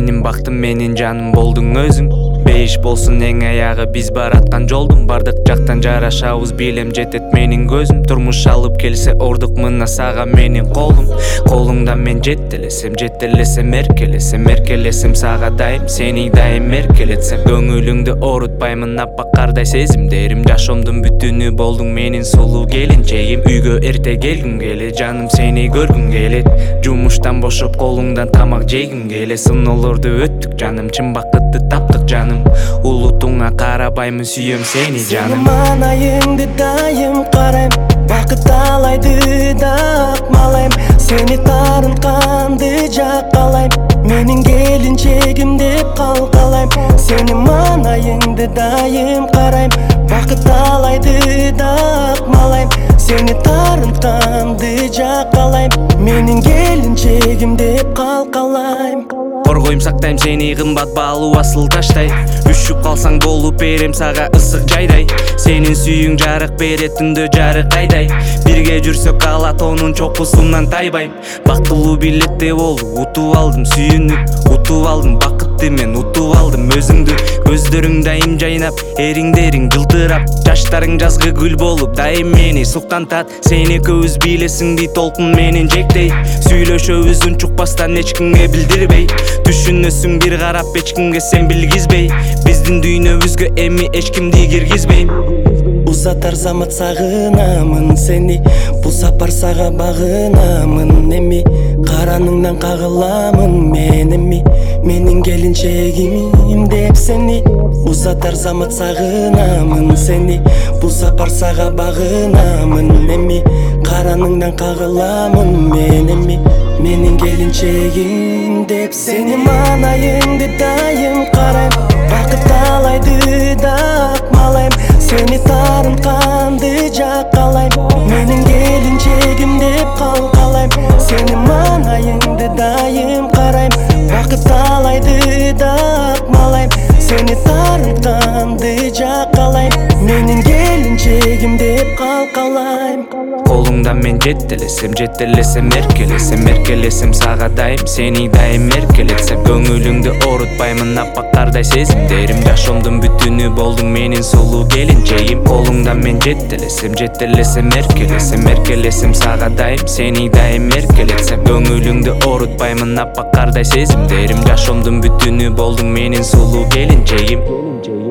Менин бактым, менин жаным болдуң өзүң. Бейиш болсун эң аягы биз бараткан жолдун. Бардык жактан жарашабыз, билем жетет менин көзүм. Турмуш алып келсе ордук мына сага менин колум. Колуңдан мен жеттелесем, жеттелесем эркелесем, эркелесем сага дайым, сени дайым эркелетсем. Көңүлүңдү оорутпаймын аппак кардай сезимдерим. Жашоомдун бүтүнү болдуң менин сулуу келинчегим. Үйгө эрте келгим келет, жаным сени көргүм келет. Жумуштан бошоп колуңдан тамак жегим келет. Сыноолорду өттүк жаным, чын бакытты таптык жаным. Улутуңа карабаймын, сүйөм сени жаным. Сени манайыңды дайым карайм, бакыт талайды да акмалайм. Сени тарынканды жаккалайм, менин келинчегим деп калкалайм. Сени манайыңды дайым карайм, бакыт талайды да акмалайм. Сени тарынканды жаккалайм, менин келинчегим деп калкалайм. Коргойм, сактайм сени кымбат баалуу асыл таштай. Үшүп калсаң болуп берем сага ысык жайдай. Сенин сүйүң жарык берет түндө жарык айдай. Бирге жүрсөк ала тоонун чокусунан тайбайм. Бактылуу билетте болду, утуп алдым сүйүнүп, утуп алдым бакытты мен, утуп алдым өзүңдү. Көздөрүң дайым жайнап, эриңдериң жылтырап, жаштарың жазгы гүл болуп дайым мени суктантат. Сени көз билесиңди толкун менен жектей. Сүйлөшөбүз үн чукпастан эч кимге билдирбей. Түшүнөсүң бир карап эч кимге сен билгизбей. Биздин дүйнөбүзгө эми эч кимди киргизбейм. Узатар замат сагынамын сени, бул сапар сага багынамын эми. Караныңдан кагыламын мен эми, менин келинчегим деп сени. Узатар замат сагынамын сени, бул сапар сага багынамын эми. Караныңдан кагыламын мен эми, менин келинчегим деп сени. Манайыңды дайым карайм, бакыт талайды да акмалайм. Сени тарынканды жаккалайм, менин келинчегим деп калкалайм. Сени манайыңды дайым карайм, бакыт талайды да акмалайм. Сени тарынканды жаккалайм, менин келинчегим деп калкалайм. Колуңдан мен жеттелесем, жеттелесем эркелесем, эркелесем сага дайым, сени дайым эркелетсем. Көңүлүңдү оорутпаймын аппак кардай сезимдерим. Жашоомдун бүтүнү болдуң менин сулуу келинчегим. Колуңдан мен жеттелесем, жеттелесем эркелесем, эркелесем сага дайым, сени дайым эркелетсем. Көңүлүңдү оорутпаймын аппак кардай сезимдерим. Жашоомдун бүтүнү болдуң менин сулуу келинчегим.